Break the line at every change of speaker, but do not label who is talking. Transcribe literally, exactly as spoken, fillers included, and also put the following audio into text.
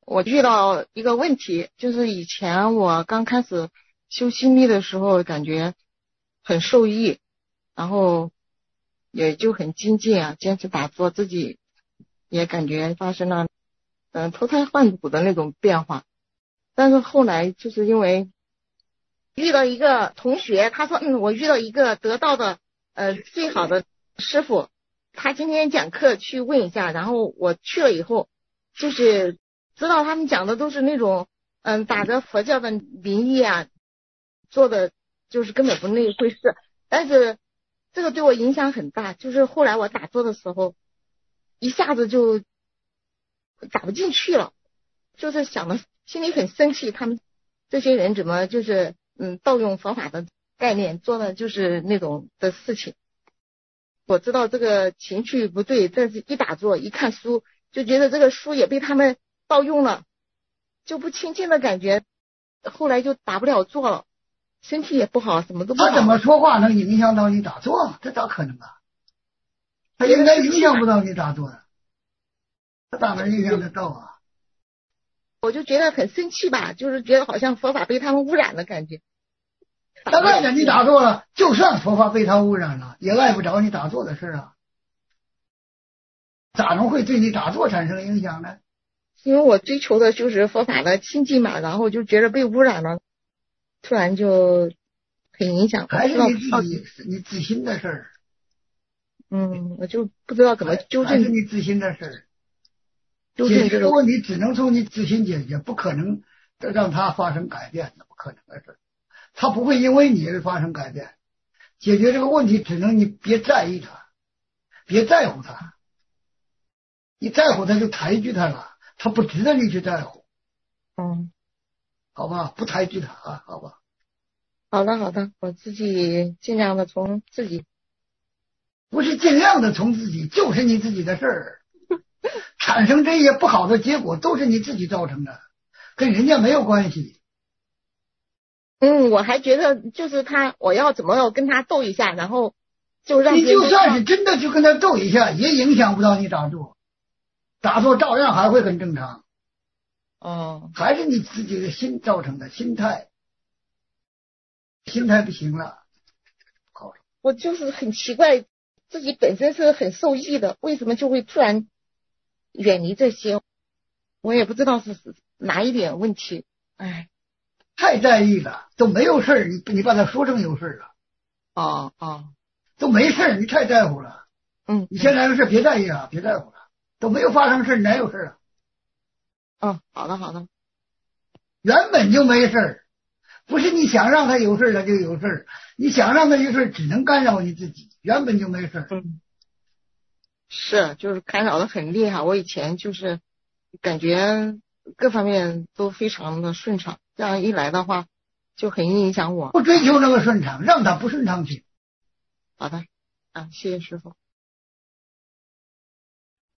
我遇到一个问题，就是以前我刚开始修心力的时候，感觉很受益，然后也就很精进啊，坚持打坐，自己也感觉发生了嗯、呃、脱胎换骨的那种变化。但是后来就是因为遇到一个同学，他说嗯，我遇到一个得道的呃最好的师傅，他今天讲课去问一下，然后我去了以后，就是知道他们讲的都是那种嗯打着佛教的名义啊做的，就是根本不那一回事。但是这个对我影响很大，就是后来我打坐的时候，一下子就打不进去了，就是想的心里很生气，他们这些人怎么就是嗯盗用佛法的概念做的就是那种的事情。我知道这个情绪不对，但是一打坐一看书，就觉得这个书也被他们盗用了，就不清净的感觉，后来就打不了坐了，身体也不好，什么都不好。
他怎么说话能影响到你打坐？这咋可能啊？他应该影响不到你打坐的，他哪能影响得到啊？
我就觉得很生气吧，就是觉得好像佛法被他们污染的感觉。
当然了，你打坐了，就算佛法被他污染了，也碍不着你打坐的事啊。咋能会对你打坐产生影响呢？
因为我追求的就是佛法的清净嘛，然后就觉得被污染了，突然就很影响。
还是你自己你自心的事儿。
嗯，我就不知道怎么纠正。
还是你自心的事儿。
纠正这个
问题只能从你自心解决，不可能让它发生改变，不可能的事。它不会因为你而发生改变。解决这个问题，只能你别在意它，别在乎它。你在乎它就抬举它了，它不值得你去在乎。
嗯，
好吧，不抬举它啊，好吧。
好的，好的，我自己尽量的从自己。
不是尽量的从自己，就是你自己的事儿。产生这些不好的结果都是你自己造成的，跟人家没有关系。
嗯，我还觉得就是他，我要怎么要跟他斗一下，然后就让
你就算是真的去跟他斗一下，也影响不到你打坐，打坐照样还会很正常。
哦，
还是你自己的心造成的，心态，心态不行了。好，
我就是很奇怪，自己本身是很受益的，为什么就会突然远离这些？我也不知道是哪一点问题。哎，
太在意了，都没有事儿，你你把它说成有事儿了。
哦哦，
都没事儿，你太在乎了。
嗯，
你现在的事别在意了，别在乎了，都没有发生事，哪有事啊？
嗯，好的好的。
原本就没事儿，不是你想让他有事儿他就有事儿，你想让他有事儿只能干扰你自己，原本就没事儿。
嗯，是，就是干扰的很厉害。我以前就是感觉各方面都非常的顺畅，这样一来的话就很影响我。
不追求那个顺畅，让他不顺畅去。
好的，啊，谢谢师傅。